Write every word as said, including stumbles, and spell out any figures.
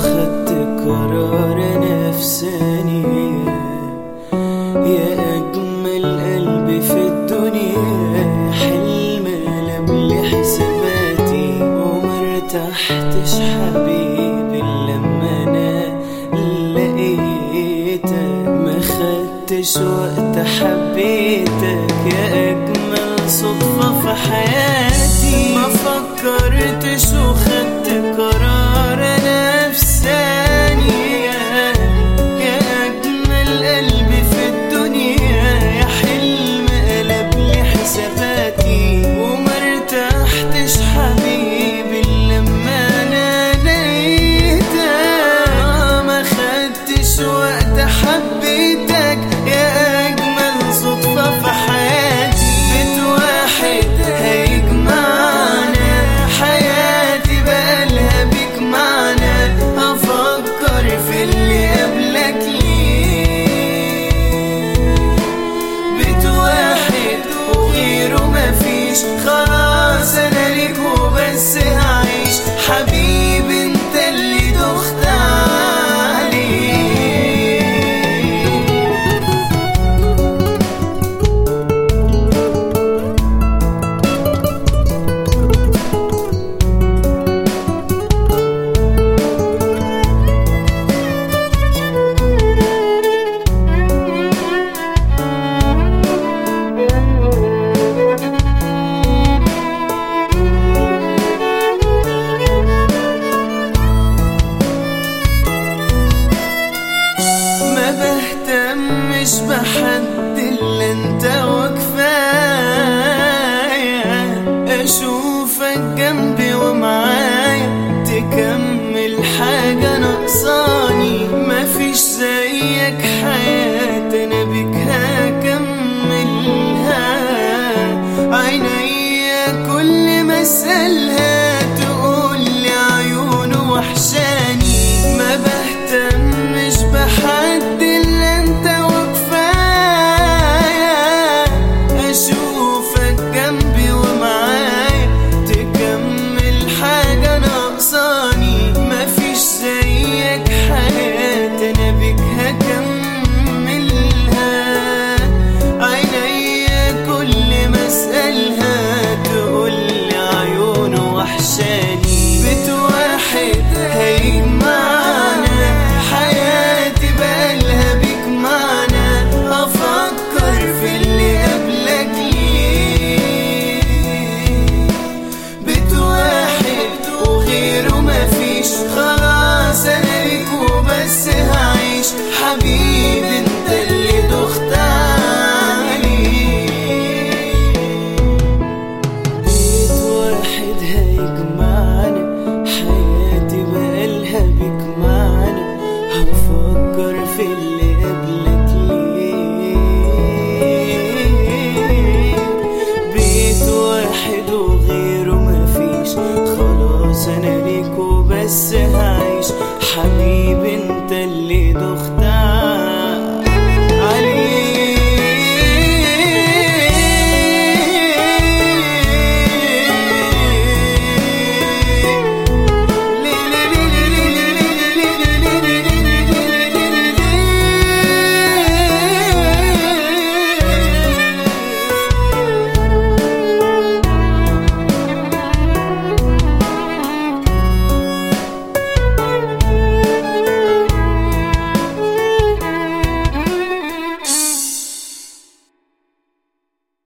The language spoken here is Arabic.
وخدت قرار نفساني، يا أجمل قلب في الدنيا، حلم لملي حساباتي ومرتحتش حبيبي لما أنا لقيتك، ما خدتش وقت حبيتك، يا أجمل صدفة في حياتي، ما فكرتش وخدت قرار نفساني، يا أجمل قلب في الدنيا، يا حلم قلبلي حساباتي ومرتحتش حبيبي لما أنا لقيتك، ما خدتش وقت حبيتك، يا أجمل صدفة في حياتي، بيت واحد هيجمعنا، حياتي بقالها بيك معنا، أفكر في اللي قبلك ليه، بيت واحد وغيره مفيش، خلاص أنا ليك وبس هعيش، حبيبي انت اللي دخت عليه. مش بحد اللي انت وكفاية، اشوفك جنبي ومعايا تكمل حاجة ناقصاني، مفيش زيك حياتي انا بيك هكملها، عينيا كل ما اسألها تقولي عيونه وحشاني، ما بهتمش بحد اللي انت اشوفك جنبي ومعايا تكمل حاجة ناقصاني، مفيش زيك حياتي انا بيك هكملها، عينيا كل ما اسألها تقولي عيونه وحشاني، بيت واحد هيجمعنا، حياتي بقالها بيك معنا، افكر في اللي قبلك ليه، بيت واحد وغيره مفيش، خلاص انا ليك وبس هعيش، حبيبي انت اللي دخت عليه، بيت واحد هيجمعنا، حياتي بقالها بيك معنا، هفكر في اللي